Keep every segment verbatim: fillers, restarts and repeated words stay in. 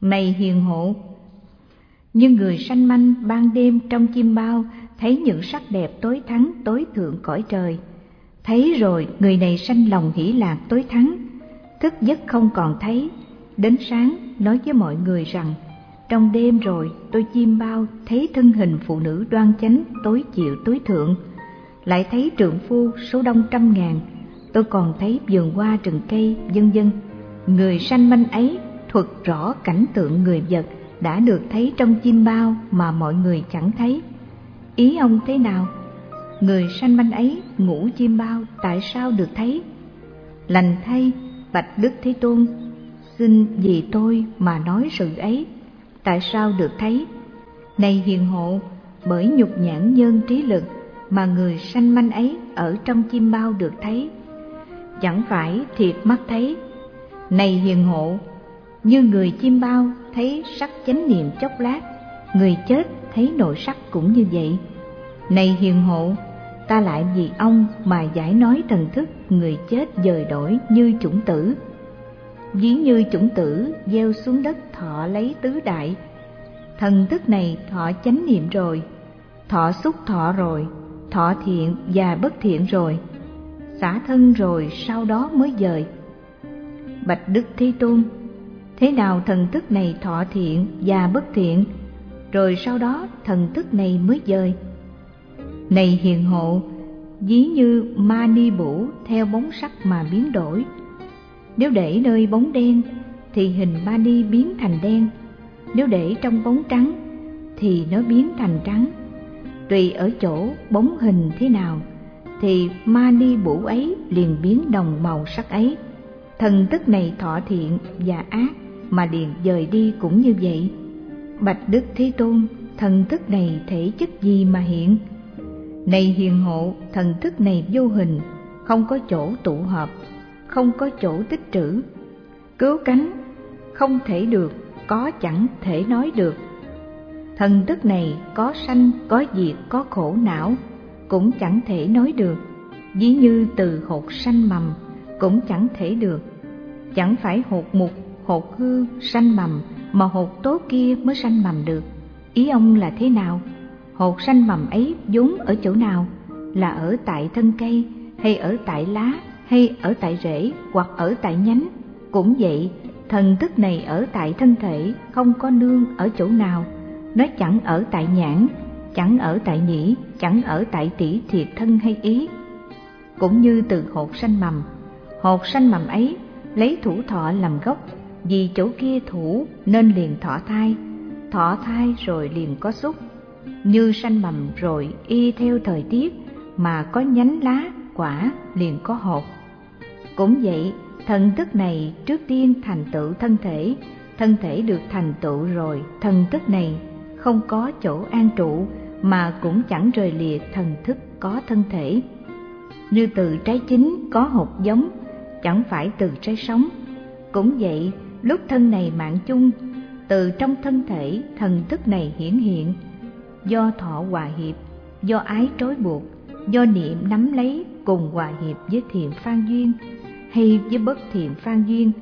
Này hiền hộ, như người sanh manh ban đêm trong chim bao thấy những sắc đẹp tối thắng tối thượng cõi trời, thấy rồi người này sanh lòng hỷ lạc tối thắng, thức giấc không còn thấy, đến sáng nói với mọi người rằng trong đêm rồi tôi chiêm bao thấy thân hình phụ nữ đoan chánh tối chịu tối thượng, lại thấy trượng phu số đông trăm ngàn, tôi còn thấy vườn hoa rừng cây vân vân. Người sanh manh ấy thuật rõ cảnh tượng người vật đã được thấy trong chim bao mà mọi người chẳng thấy. Ý ông thế nào? Người sanh manh ấy ngủ chim bao tại sao được thấy? Lành thay, bạch Đức Thế Tôn, xin vì tôi mà nói sự ấy, tại sao được thấy? Này hiền hộ, bởi nhục nhãn nhân trí lực mà người sanh manh ấy ở trong chim bao được thấy, chẳng phải thiệt mắt thấy. Này hiền hộ, như người chim bao thấy sắc chánh niệm chốc lát, người chết thấy nội sắc cũng như vậy. Này hiền hộ, ta lại vì ông mà giải nói thần thức người chết dời đổi như chủng tử. Ví như chủng tử gieo xuống đất thọ lấy tứ đại, thần thức này thọ chánh niệm rồi, thọ xúc thọ rồi, thọ thiện và bất thiện rồi, xả thân rồi sau đó mới dời. Bạch Đức Thế Tôn, thế nào thần thức này thọ thiện và bất thiện, rồi sau đó thần thức này mới dời? Này hiền hộ, ví như ma ni bủ theo bóng sắc mà biến đổi. Nếu để nơi bóng đen thì hình ma ni biến thành đen, nếu để trong bóng trắng thì nó biến thành trắng. Tùy ở chỗ bóng hình thế nào thì ma ni bủ ấy liền biến đồng màu sắc ấy. Thần thức này thọ thiện và ác mà liền dời đi cũng như vậy. Bạch Đức Thế Tôn, thần thức này thể chất gì mà hiện? Này hiền hộ, thần thức này vô hình, không có chỗ tụ hợp, không có chỗ tích trữ. Cứu cánh không thể được, có chẳng thể nói được. Thần thức này có sanh, có diệt, có khổ não, cũng chẳng thể nói được. Ví như từ hột sanh mầm, cũng chẳng thể được. Chẳng phải hột mục, hột hư sanh mầm, mà hột tốt kia mới sanh mầm được. Ý ông là thế nào? Hột sanh mầm ấy vốn ở chỗ nào? Là ở tại thân cây, hay ở tại lá, hay ở tại rễ, hoặc ở tại nhánh? Cũng vậy, thần thức này ở tại thân thể, không có nương ở chỗ nào. Nó chẳng ở tại nhãn, chẳng ở tại nhĩ, chẳng ở tại tỷ thiệt thân hay ý. Cũng như từ hột sanh mầm, hột sanh mầm ấy lấy thủ thọ làm gốc, vì chỗ kia thủ nên liền thọ thai, thọ thai rồi liền có xúc. Như sanh mầm rồi y theo thời tiết mà có nhánh lá, quả liền có hột. Cũng vậy, thần thức này trước tiên thành tựu thân thể, thân thể được thành tựu rồi, thần thức này không có chỗ an trụ mà cũng chẳng rời lìa thần thức có thân thể. Như từ trái chín có hột giống, chẳng phải từ trái sống. Cũng vậy, lúc thân này mạng chung, từ trong thân thể thần thức này hiển hiện, do thọ hòa hiệp, do ái trói buộc, do niệm nắm lấy cùng hòa hiệp với thiện phan duyên hay với bất thiện phan duyên,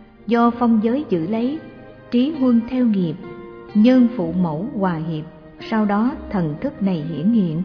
do phong giới giữ lấy, trí huân theo nghiệp, nhân phụ mẫu hòa hiệp, sau đó thần thức này hiển hiện.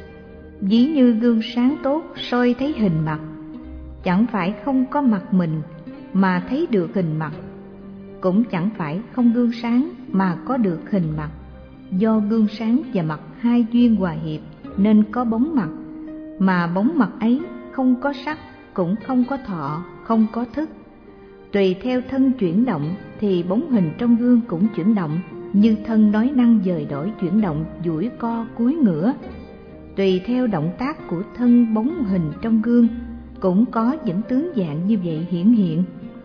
Ví như gương sáng tốt soi thấy hình mặt, chẳng phải không có mặt mình mà thấy được hình mặt, cũng chẳng phải không gương sáng mà có được hình mặt. Do gương sáng và mặt hai duyên hòa hiệp nên có bóng mặt, mà bóng mặt ấy không có sắc, cũng không có thọ, không có thức. Tùy theo thân chuyển động thì bóng hình trong gương cũng chuyển động, như thân nói năng dời đổi chuyển động, duỗi co cúi ngửa. Tùy theo động tác của thân bóng hình trong gương cũng có những tướng dạng như vậy hiển hiện.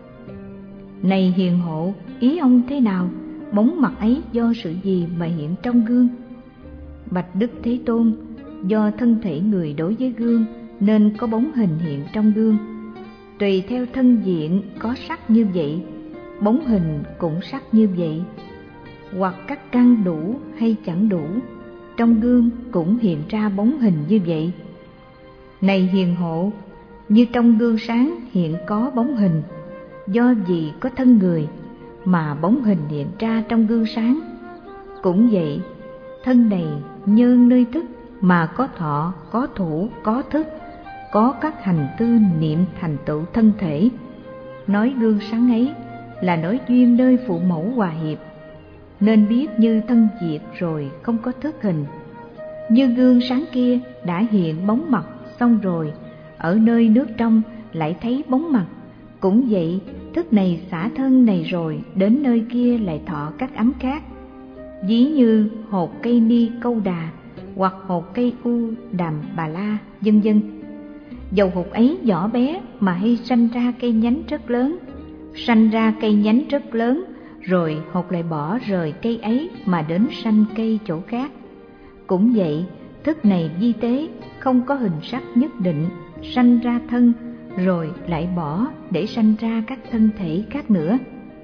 Này hiền hộ, ý ông thế nào? Bóng mặt ấy do sự gì mà hiện trong gương? Bạch Đức Thế Tôn, do thân thể người đối với gương nên có bóng hình hiện trong gương. Tùy theo thân diện có sắc như vậy, bóng hình cũng sắc như vậy. Hoặc các căn đủ hay chẳng đủ, trong gương cũng hiện ra bóng hình như vậy. Này hiền hộ, như trong gương sáng hiện có bóng hình, do vì có thân người mà bóng hình hiện ra trong gương sáng. Cũng vậy, thân này nhân nơi thức mà có thọ, có thủ, có thức, có các hành tư niệm thành tựu thân thể. Nói gương sáng ấy là nói duyên nơi phụ mẫu hòa hiệp, nên biết như thân diệt rồi không có thức hình. Như gương sáng kia đã hiện bóng mặt xong rồi, ở nơi nước trong lại thấy bóng mặt. Cũng vậy, thức này xả thân này rồi, đến nơi kia lại thọ các ấm khác. Ví như hột cây ni câu đà, hoặc hột cây u đàm bà la, vân vân. Dầu hột ấy nhỏ bé mà hay sanh ra cây nhánh rất lớn, sanh ra cây nhánh rất lớn, rồi hột lại bỏ rời cây ấy mà đến sanh cây chỗ khác. Cũng vậy, thức này vi tế, không có hình sắc nhất định, sanh ra thân, rồi lại bỏ để sanh ra các thân thể khác nữa.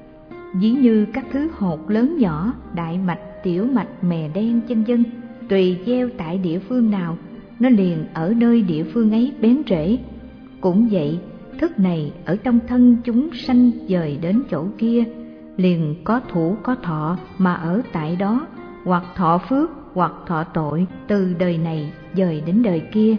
Ví như các thứ hột lớn nhỏ, đại mạch, tiểu mạch, mè đen, vân vân, tùy gieo tại địa phương nào, nó liền ở nơi địa phương ấy bén rễ. Cũng vậy, thức này ở trong thân chúng sanh dời đến chỗ kia, liền có thủ có thọ mà ở tại đó, hoặc thọ phước hoặc thọ tội, từ đời này dời đến đời kia.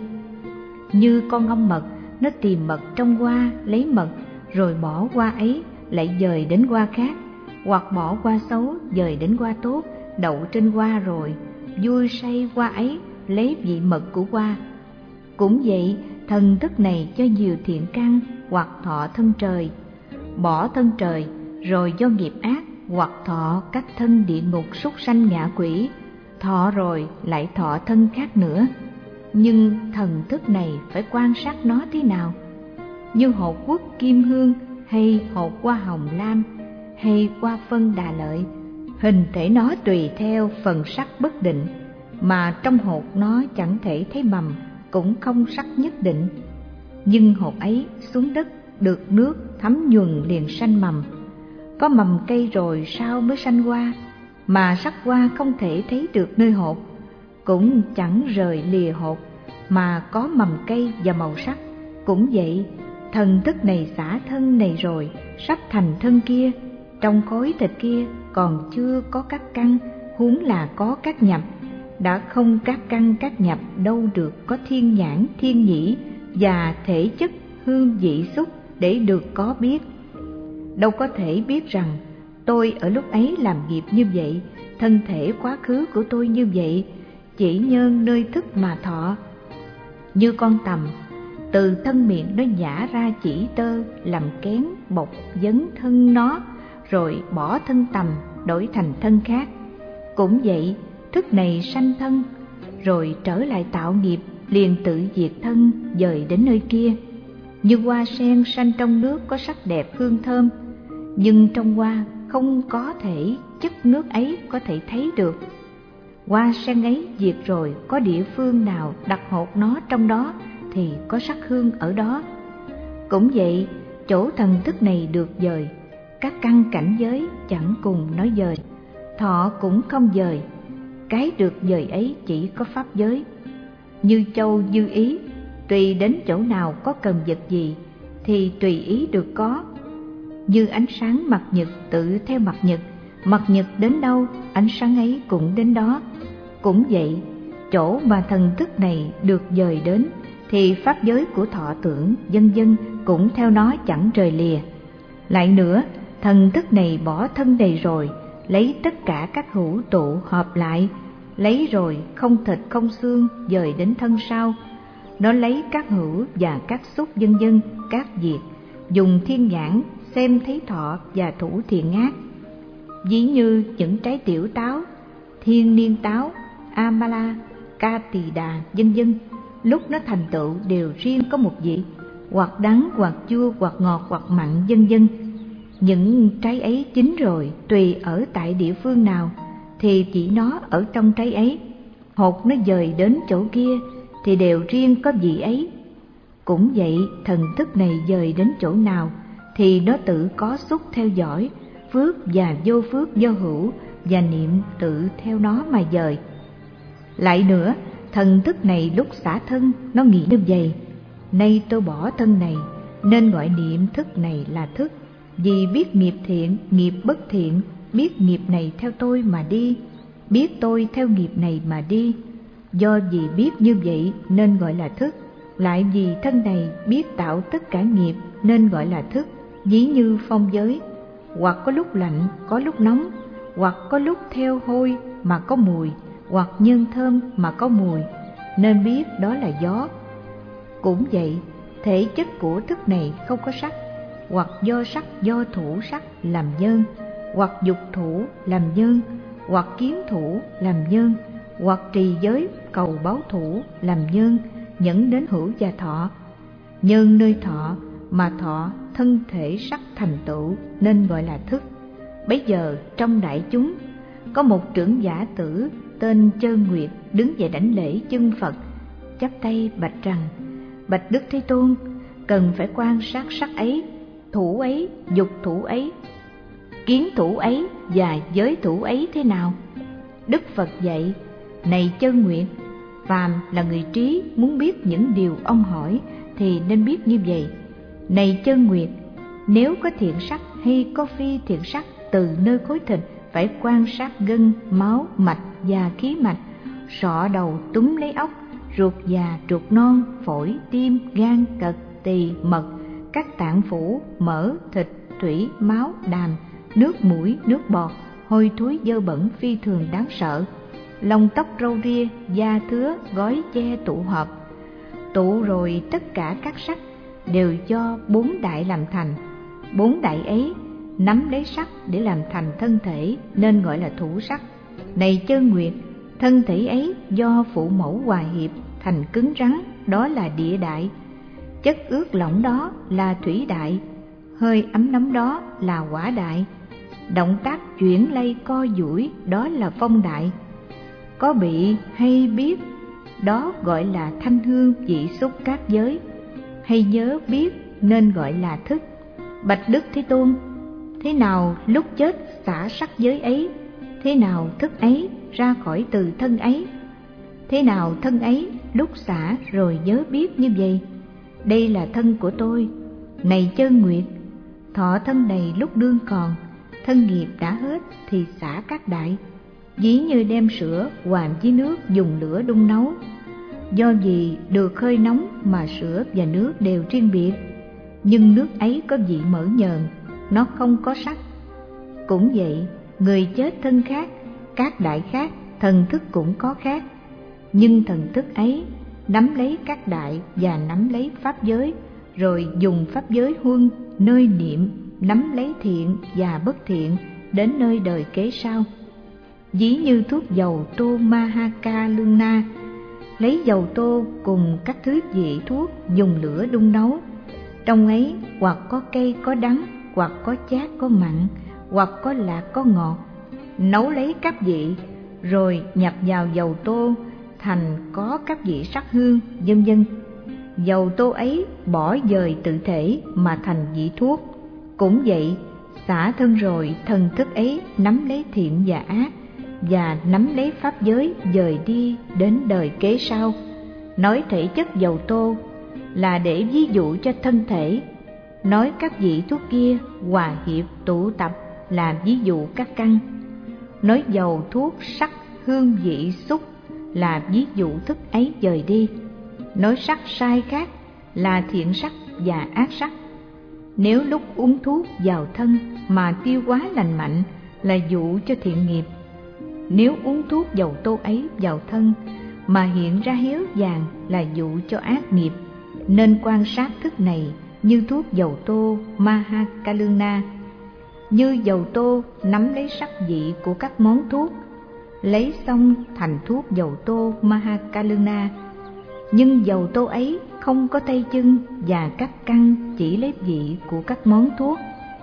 Như con ong mật, nó tìm mật trong hoa, lấy mật, rồi bỏ hoa ấy lại dời đến hoa khác, hoặc bỏ hoa xấu dời đến hoa tốt, đậu trên hoa rồi vui say hoa ấy, lấy vị mật của hoa. Cũng vậy, thần thức này cho nhiều thiện căn, hoặc thọ thân trời, bỏ thân trời, rồi do nghiệp ác, hoặc thọ các thân địa ngục, súc sanh, ngạ quỷ, thọ rồi lại thọ thân khác nữa. Nhưng thần thức này phải quan sát nó thế nào? Như hột quốc kim hương, hay hột hoa hồng lam, hay hoa phân đà lợi, hình thể nó tùy theo phần sắc bất định, mà trong hột nó chẳng thể thấy mầm, cũng không sắc nhất định. Nhưng hột ấy xuống đất được nước thấm nhuần liền sanh mầm. Có mầm cây rồi sao mới sanh hoa, mà sắc hoa không thể thấy được nơi hột, cũng chẳng rời lìa hột, mà có mầm cây và màu sắc. Cũng vậy, thần thức này xả thân này rồi, sắp thành thân kia, trong khối thịt kia còn chưa có các căn, huống là có các nhập. Đã không các căn các nhập, đâu được có thiên nhãn, thiên nhĩ và thể chất hương vị xúc để được có biết. Đâu có thể biết rằng tôi ở lúc ấy làm nghiệp như vậy, thân thể quá khứ của tôi như vậy, chỉ nhân nơi thức mà thọ. Như con tằm, từ thân miệng nó nhả ra chỉ tơ, làm kén bọc dấn thân nó, rồi bỏ thân tằm đổi thành thân khác. Cũng vậy, thức này sanh thân, rồi trở lại tạo nghiệp, liền tự diệt thân, dời đến nơi kia. Như hoa sen sanh trong nước có sắc đẹp hương thơm, nhưng trong hoa không có thể chất nước ấy có thể thấy được. Hoa sen ấy diệt rồi, có địa phương nào đặt hột nó trong đó thì có sắc hương ở đó. Cũng vậy, chỗ thần thức này được dời, các căn cảnh giới chẳng cùng nói dời, thọ cũng không dời. Cái được dời ấy chỉ có pháp giới. Như châu dư ý, tùy đến chỗ nào có cần vật gì thì tùy ý được có. Như ánh sáng mặt nhật tự theo mặt nhật, mặt nhật đến đâu ánh sáng ấy cũng đến đó. Cũng vậy, chỗ mà thần thức này được dời đến thì pháp giới của thọ tưởng vân vân cũng theo nó chẳng rời lìa. Lại nữa, thần thức này bỏ thân này rồi, lấy tất cả các hữu tụ hợp lại, lấy rồi không thịt không xương dời đến thân sau. Nó lấy các hữu và các xúc vân vân, các diệt, dùng thiên nhãn xem thấy thọ và thủ thiện ác. Ví như những trái tiểu táo, thiên niên táo, amala, ca tỳ đà vân vân, lúc nó thành tựu đều riêng có một vị, hoặc đắng hoặc chua hoặc ngọt hoặc mặn vân vân. Những trái ấy chín rồi, tùy ở tại địa phương nào thì chỉ nó ở trong trái ấy, hột nó dời đến chỗ kia thì đều riêng có vị ấy. Cũng vậy, thần thức này dời đến chỗ nào thì nó tự có xúc theo dõi, phước và vô phước do hữu và niệm tự theo nó mà dời. Lại nữa, thần thức này lúc xả thân nó nghĩ như vậy: nay tôi bỏ thân này nên gọi niệm thức này là thức, Vì biết nghiệp thiện, nghiệp bất thiện, biết nghiệp này theo tôi mà đi, biết tôi theo nghiệp này mà đi. Do vì biết như vậy nên gọi là thức, lại vì thân này biết tạo tất cả nghiệp nên gọi là thức. Ví như phong giới, hoặc có lúc lạnh, có lúc nóng, hoặc có lúc theo hôi mà có mùi, hoặc nhân thơm mà có mùi, nên biết đó là gió. Cũng vậy, thể chất của thức này không có sắc, hoặc do sắc do thủ sắc làm nhân, hoặc dục thủ làm nhân, hoặc kiến thủ làm nhân, hoặc trì giới cầu báo thủ làm nhân, dẫn đến hữu và thọ. Nhân nơi thọ mà thọ thân thể sắc thành tựu nên gọi là thức. Bấy giờ trong đại chúng có một trưởng giả tử tên Chơn Nguyệt đứng dậy đảnh lễ chân Phật, chắp tay bạch rằng: Bạch Đức Thế Tôn, cần phải quan sát sắc ấy, thủ ấy, dục thủ ấy, kiến thủ ấy và giới thủ ấy thế nào? Đức Phật dạy: Này Chơn Nguyệt, phàm là người trí muốn biết những điều ông hỏi thì nên biết như vậy. Này Chơn Nguyệt, nếu có thiện sắc hay có phi thiện sắc từ nơi khối thịt, phải quan sát gân, máu, mạch và khí mạch, sọ đầu túm lấy óc, ruột già, ruột non, phổi, tim, gan, cật, tỳ, mật, các tạng phủ, mỡ, thịt, thủy, máu, đàm, nước mũi, nước bọt, hôi thối dơ bẩn phi thường đáng sợ, lông tóc râu ria, da thứa, gói che tụ hợp. Tụ rồi tất cả các sắc đều do bốn đại làm thành. Bốn đại ấy nắm lấy sắc để làm thành thân thể nên gọi là thủ sắc. Này Chơn Nguyệt, thân thể ấy do phụ mẫu hòa hiệp thành cứng rắn, đó là địa đại. Chất ướt lỏng đó là thủy đại, hơi ấm nóng đó là hỏa đại, động tác chuyển lay co duỗi đó là phong đại. Có bị hay biết đó gọi là thanh hương vị xúc các giới, hay nhớ biết nên gọi là thức. Bạch Đức Thế Tôn, thế nào lúc chết xả sắc giới ấy, thế nào thức ấy ra khỏi từ thân ấy, thế nào thân ấy lúc xả rồi nhớ biết như vậy? Đây là thân của tôi. Này Chơn Nguyệt, thọ thân này lúc đương còn, thân nghiệp đã hết thì xả các đại. Ví như đem sữa hòa với nước dùng lửa đun nấu. Do vì được hơi nóng mà sữa và nước đều riêng biệt, nhưng nước ấy có vị mỡ nhờn, nó không có sắc. Cũng vậy, người chết thân khác, các đại khác, thần thức cũng có khác. Nhưng thần thức ấy nắm lấy các đại và nắm lấy pháp giới, rồi dùng pháp giới huân nơi niệm nắm lấy thiện và bất thiện đến nơi đời kế sau. Ví như thuốc dầu tô Mahaka Lương Na, lấy dầu tô cùng các thứ vị thuốc dùng lửa đun nấu. Trong ấy hoặc có cây có đắng, hoặc có chát có mặn, hoặc có lạc có ngọt. Nấu lấy các vị rồi nhập vào dầu tô thành có các vị sắc hương, vân vân. Dầu tô ấy bỏ dời tự thể mà thành vị thuốc. Cũng vậy, xả thân rồi thần thức ấy nắm lấy thiện và ác, và nắm lấy pháp giới dời đi đến đời kế sau. Nói thể chất dầu tô là để ví dụ cho thân thể, nói các vị thuốc kia hòa hiệp tụ tập là ví dụ các căn. Nói dầu thuốc sắc hương vị xúc là ví dụ thức ấy dời đi. Nói sắc sai khác là thiện sắc và ác sắc. Nếu lúc uống thuốc vào thân mà tiêu hóa lành mạnh là dụ cho thiện nghiệp. Nếu uống thuốc dầu tô ấy vào thân mà hiện ra héo vàng là dụ cho ác nghiệp. Nên quan sát thức này như thuốc dầu tô Mahakaluna. Như dầu tô nắm lấy sắc vị của các món thuốc, lấy xong thành thuốc dầu tô Mahakaluna. Nhưng dầu tô ấy không có tay chân và các căn, chỉ lấy vị của các món thuốc.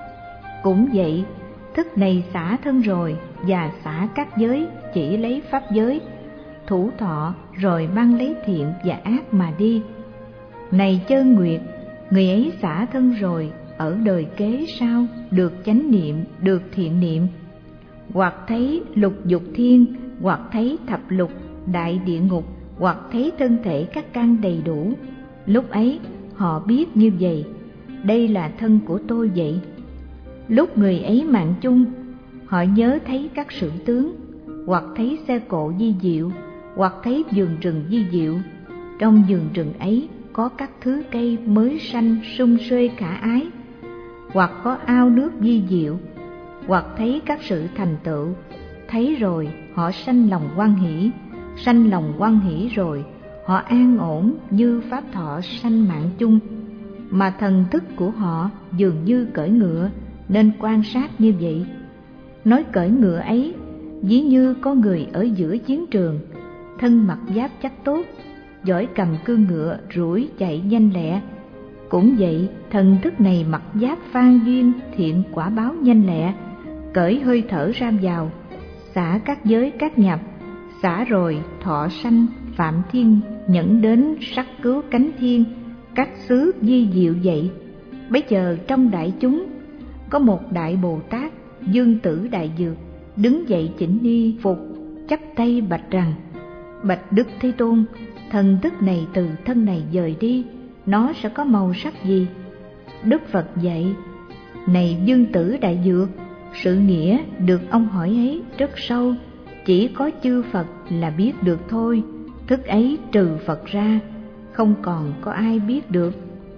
Cũng vậy, thức này xả thân rồi và xả các giới, chỉ lấy pháp giới, thủ thọ rồi mang lấy thiện và ác mà đi. Này Chơn Nguyệt, người ấy xả thân rồi ở đời kế sau được chánh niệm, được thiện niệm, hoặc thấy lục dục thiên, hoặc thấy thập lục đại địa ngục, hoặc thấy thân thể các căn đầy đủ. Lúc ấy họ biết như vậy, đây là thân của tôi vậy. Lúc người ấy mạng chung, họ nhớ thấy các sử tướng, hoặc thấy xe cộ di diệu, hoặc thấy vườn rừng di diệu. Trong vườn rừng ấy có các thứ cây mới xanh sum xuê khả ái, hoặc có ao nước di diệu, hoặc thấy các sự thành tựu. Thấy rồi họ sanh lòng hoan hỷ, sanh lòng hoan hỷ rồi họ an ổn như pháp thọ sanh mạng chung. Mà thần thức của họ dường như cưỡi ngựa, nên quan sát như vậy. Nói cưỡi ngựa ấy, ví như có người ở giữa chiến trường, thân mặc giáp chắc tốt, giỏi cầm cương ngựa rủi chạy nhanh lẹ. Cũng vậy, thần thức này mặc giáp phan duyên thiện quả báo nhanh lẹ, cởi hơi thở ra vào, xả các giới các nhập, xả rồi thọ sanh phạm thiên, nhẫn đến sắc cứu cánh thiên, cách xứ di diệu vậy. Bấy giờ trong đại chúng có một đại Bồ Tát Dương Tử Đại Dược đứng dậy chỉnh ni phục, chắp tay bạch rằng: Bạch Đức Thế Tôn, thần thức này từ thân này dời đi, nó sẽ có màu sắc gì? Đức Phật dạy: Này Dương Tử Đại Dược, sự nghĩa được ông hỏi ấy rất sâu, chỉ có chư Phật là biết được thôi. Thức ấy trừ Phật ra, không còn có ai biết được.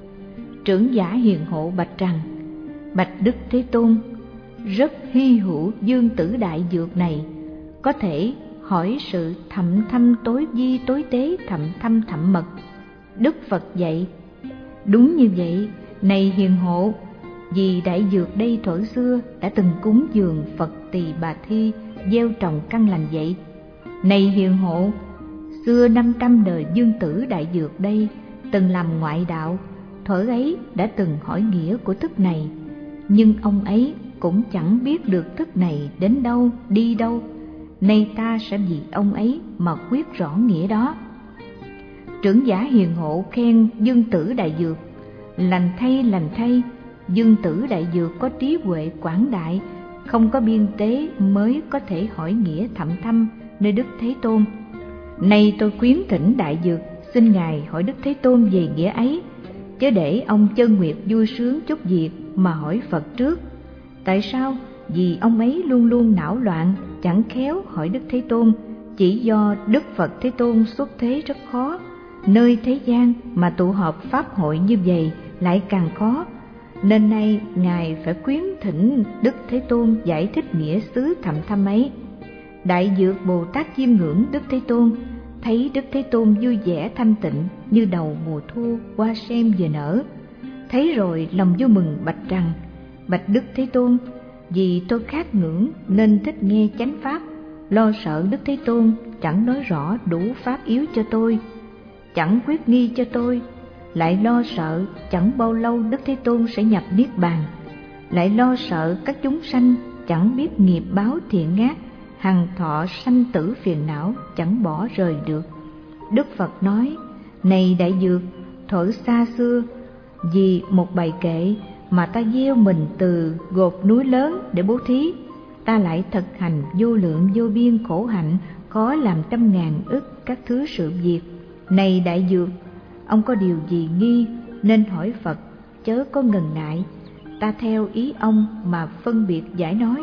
Trưởng giả hiền hộ bạch rằng: Bạch Đức Thế Tôn, rất hy hữu Dương Tử Đại Dược này, có thể hỏi sự thậm thâm tối vi tối tế thậm thâm thậm mật. Đức Phật dạy: Đúng như vậy, này hiền hộ, vì đại dược đây thuở xưa đã từng cúng dường Phật Tỳ Bà Thi, gieo trồng căn lành vậy. Này hiền hộ, xưa năm trăm đời Dương Tử Đại Dược đây từng làm ngoại đạo, thuở ấy đã từng hỏi nghĩa của thức này, nhưng ông ấy cũng chẳng biết được thức này đến đâu đi đâu. Nay ta sẽ vì ông ấy mà quyết rõ nghĩa đó. Trưởng giả hiền hộ khen Dương Tử Đại Dược: Lành thay, lành thay, Dương Tử Đại Dược có trí huệ quảng đại, không có biên tế mới có thể hỏi nghĩa thậm thâm nơi Đức Thế Tôn. Nay tôi khuyến thỉnh Đại Dược xin Ngài hỏi Đức Thế Tôn về nghĩa ấy, chớ để ông Chân Nguyệt vui sướng chút việc mà hỏi Phật trước. Tại sao? Vì ông ấy luôn luôn não loạn, chẳng khéo hỏi Đức Thế Tôn, chỉ do Đức Phật Thế Tôn xuất thế rất khó. Nơi thế gian mà tụ họp pháp hội như vậy lại càng khó, nên nay Ngài phải khuyến thỉnh Đức Thế Tôn giải thích nghĩa xứ thậm thâm ấy. Đại Dược Bồ Tát chiêm ngưỡng Đức Thế Tôn, thấy Đức Thế Tôn vui vẻ thanh tịnh như đầu mùa thu hoa sen vừa nở. Thấy rồi lòng vui mừng bạch rằng: Bạch Đức Thế Tôn, vì tôi khát ngưỡng nên thích nghe chánh pháp, lo sợ Đức Thế Tôn chẳng nói rõ đủ pháp yếu cho tôi, chẳng quyết nghi cho tôi, lại lo sợ chẳng bao lâu Đức Thế Tôn sẽ nhập niết bàn, lại lo sợ các chúng sanh chẳng biết nghiệp báo thiện ác, hằng thọ sanh tử phiền não chẳng bỏ rời được. Đức Phật nói: Này Đại Dược, thuở xa xưa vì một bài kệ mà ta gieo mình từ gột núi lớn để bố thí, ta lại thực hành vô lượng vô biên khổ hạnh, có làm trăm ngàn ức các thứ sự việc. Này Đại Dược, ông có điều gì nghi nên hỏi Phật, chớ có ngần ngại, ta theo ý ông mà phân biệt giải nói.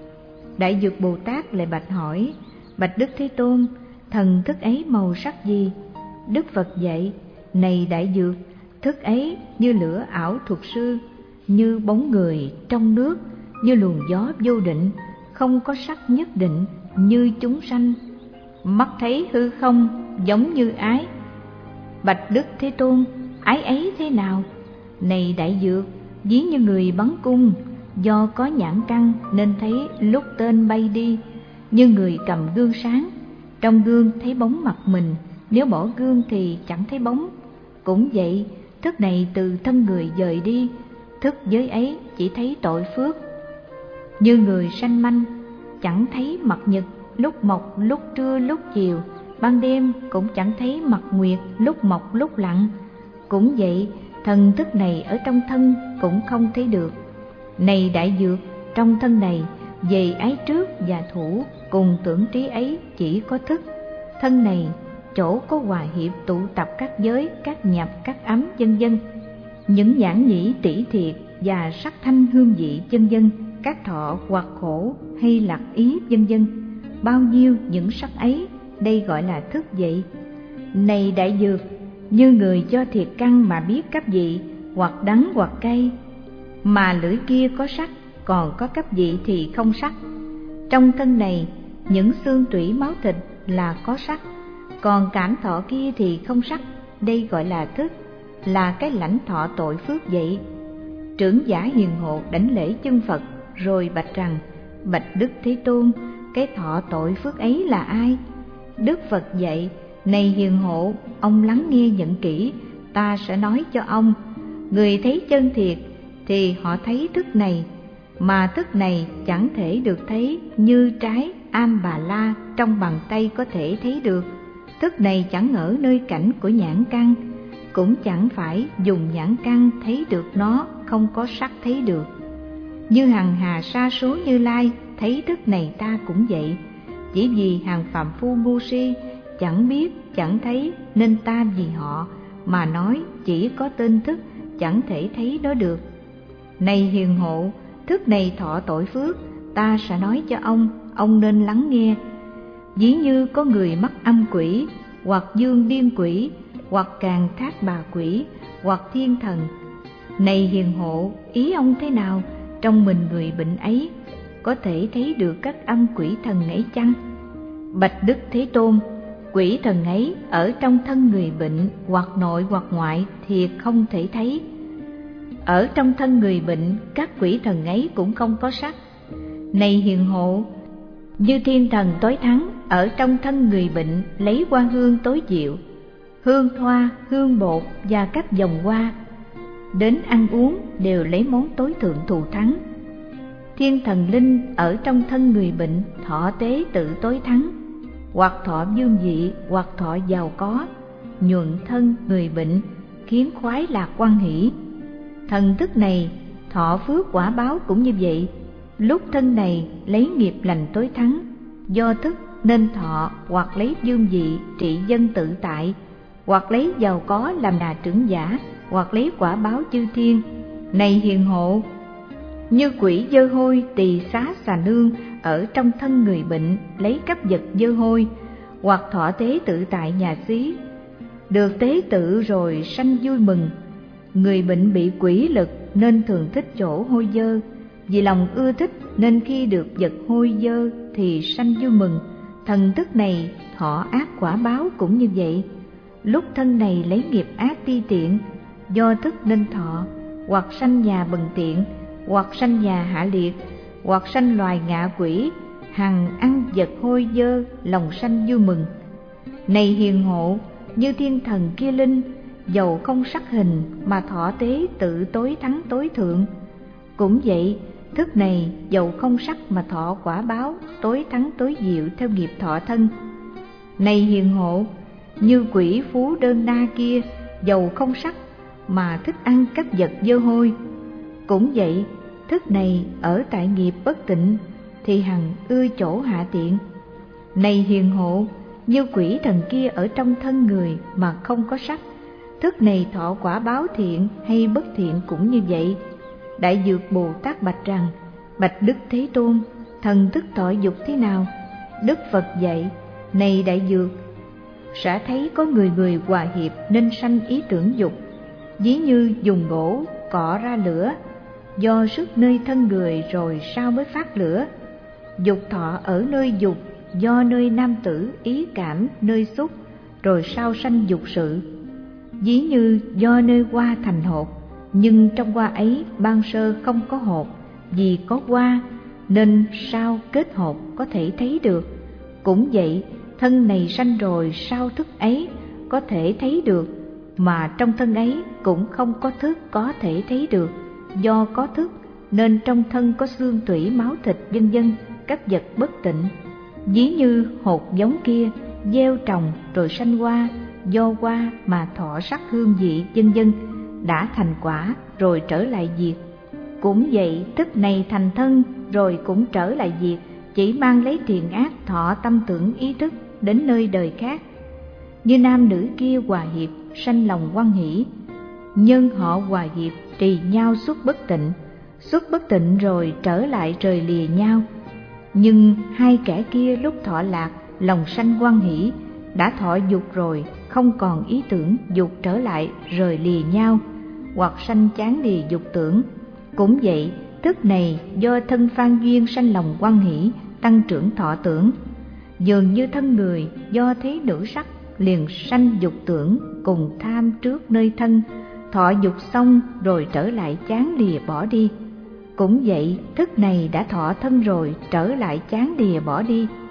Đại Dược Bồ Tát lại bạch hỏi: Bạch Đức Thế Tôn, thần thức ấy màu sắc gì? Đức Phật dạy: Này Đại Dược, thức ấy như lửa ảo thuật sư, như bóng người trong nước, như luồng gió vô định, không có sắc nhất định, như chúng sanh. Mắt thấy hư không giống như ái. Bạch Đức Thế Tôn, ái ấy thế nào? Này Đại Dược, ví như người bắn cung, do có nhãn căn nên thấy lúc tên bay đi, như người cầm gương sáng, trong gương thấy bóng mặt mình, nếu bỏ gương thì chẳng thấy bóng. Cũng vậy, thức này từ thân người dời đi, thức giới ấy chỉ thấy tội phước. Như người sanh manh, chẳng thấy mặt nhật lúc mọc lúc trưa lúc chiều, ban đêm cũng chẳng thấy mặt nguyệt lúc mọc lúc lặn. Cũng vậy, thần thức này ở trong thân cũng không thấy được. Này Đại Dược, trong thân này về ái trước và thủ cùng tưởng trí ấy chỉ có thức. Thân này chỗ có hòa hiệp tụ tập các giới, các nhập, các ấm vân vân. Những nhãn nhĩ tỷ thiệt và sắc thanh hương vị vân vân, các thọ hoặc khổ hay lạc ý vân vân. Bao nhiêu những sắc ấy, đây gọi là thức vậy. Này đại dược, như người cho thiệt căn mà biết cấp vị, hoặc đắng hoặc cay, mà lưỡi kia có sắc, còn có cấp vị thì không sắc. Trong thân này, những xương tủy máu thịt là có sắc, còn cảm thọ kia thì không sắc, đây gọi là thức, là cái lãnh thọ tội phước vậy. Trưởng giả hiền hộ đảnh lễ chân Phật, rồi bạch rằng: bạch Đức Thế Tôn, cái thọ tội phước ấy là ai? Đức Phật dạy: này hiền hộ, ông lắng nghe nhận kỹ, ta sẽ nói cho ông. Người thấy chân thiệt thì họ thấy thức này, mà thức này chẳng thể được thấy như trái am bà la trong bàn tay có thể thấy được. Thức này chẳng ở nơi cảnh của nhãn căn, cũng chẳng phải dùng nhãn căn thấy được nó, không có sắc thấy được. Như hằng hà sa số Như Lai thấy thức này ta cũng vậy. Chỉ vì hàng phàm phu ngu si chẳng biết chẳng thấy, nên ta vì họ mà nói chỉ có tên thức, chẳng thể thấy nó được. Này hiền hộ, thức này thọ tội phước, ta sẽ nói cho ông, ông nên lắng nghe. Ví như có người mắc âm quỷ, hoặc dương điên quỷ, hoặc càng thác bà quỷ, hoặc thiên thần. Này hiền hộ, ý ông thế nào? Trong mình người bệnh ấy có thể thấy được các âm quỷ thần ấy chăng? Bạch Đức Thế Tôn, quỷ thần ấy ở trong thân người bệnh, hoặc nội hoặc ngoại thì không thể thấy. Ở trong thân người bệnh, các quỷ thần ấy cũng không có sắc. Này hiền hộ, như thiên thần tối thắng ở trong thân người bệnh lấy hoa hương tối diệu, hương thoa, hương bột và các dòng hoa, đến ăn uống đều lấy món tối thượng thù thắng. Thiên thần linh ở trong thân người bệnh thọ tế tự tối thắng, hoặc thọ dương vị, hoặc thọ giàu có, nhuận thân người bệnh, khiến khoái lạc quan hỷ. Thần thức này thọ phước quả báo cũng như vậy. Lúc thân này lấy nghiệp lành tối thắng, do thức nên thọ hoặc lấy dương vị trị dân tự tại, hoặc lấy giàu có làm đà trưởng giả, hoặc lấy quả báo chư thiên. Này hiền hộ, như quỷ dơ hôi tỳ xá xà nương ở trong thân người bệnh lấy cấp vật dơ hôi, hoặc thọ tế tự tại nhà xí, được tế tự rồi sanh vui mừng. Người bệnh bị quỷ lực nên thường thích chỗ hôi dơ, vì lòng ưa thích nên khi được vật hôi dơ thì sanh vui mừng. Thần thức này thọ ác quả báo cũng như vậy. Lúc thân này lấy nghiệp ác ti tiện, do thức nên thọ, hoặc sanh nhà bần tiện, hoặc sanh nhà hạ liệt, hoặc sanh loài ngạ quỷ, hằng ăn vật hôi dơ, lòng sanh vui mừng. Này hiền hộ, như thiên thần kia linh, dầu không sắc hình mà thọ tế tự tối thắng tối thượng. Cũng vậy, thức này dầu không sắc mà thọ quả báo tối thắng tối diệu theo nghiệp thọ thân. Này hiền hộ, như quỷ phú đơn na kia, dầu không sắc mà thích ăn các vật dơ hôi. Cũng vậy, thức này ở tại nghiệp bất tịnh thì hằng ưa chỗ hạ tiện. Này hiền hộ, như quỷ thần kia ở trong thân người mà không có sắc, thức này thọ quả báo thiện hay bất thiện cũng như vậy. Đại Dược Bồ Tát bạch rằng: bạch Đức Thế Tôn, thần thức thọ dục thế nào? Đức Phật dạy: này Đại Dược, sẽ thấy có người người hòa hiệp nên sanh ý tưởng dục. Ví như dùng gỗ cọ ra lửa, do sức nơi thân người rồi sao mới phát lửa. Dục thọ ở nơi dục, do nơi nam tử ý cảm nơi xúc, rồi sao sanh dục sự. Ví như do nơi hoa thành hột, nhưng trong hoa ấy ban sơ không có hột, vì có hoa nên sao kết hột có thể thấy được. Cũng vậy, thân này sanh rồi sao thức ấy có thể thấy được, mà trong thân ấy cũng không có thức có thể thấy được. Do có thức nên trong thân có xương tủy máu thịt vân vân, các vật bất tịnh. Ví như hột giống kia gieo trồng rồi sanh hoa, do hoa mà thọ sắc hương vị vân vân, đã thành quả rồi trở lại diệt. Cũng vậy, thức này thành thân rồi cũng trở lại diệt, chỉ mang lấy thiện ác thọ tâm tưởng ý thức đến nơi đời khác. Như nam nữ kia hòa hiệp sanh lòng hoan hỷ, nhân họ hòa diệp trì nhau suốt bất tịnh, suốt bất tịnh rồi trở lại rời lìa nhau. Nhưng hai kẻ kia lúc thọ lạc lòng sanh hoan hỷ, đã thọ dục rồi không còn ý tưởng dục trở lại rời lìa nhau, hoặc sanh chán lìa dục tưởng. Cũng vậy, thức này do thân phan duyên sanh lòng hoan hỷ, tăng trưởng thọ tưởng. Dường như thân người do thấy nữ sắc liền sanh dục tưởng, cùng tham trước nơi thân, thọ dục xong rồi trở lại chán lìa bỏ đi. Cũng vậy, thức này đã thọ thân rồi trở lại chán lìa bỏ đi,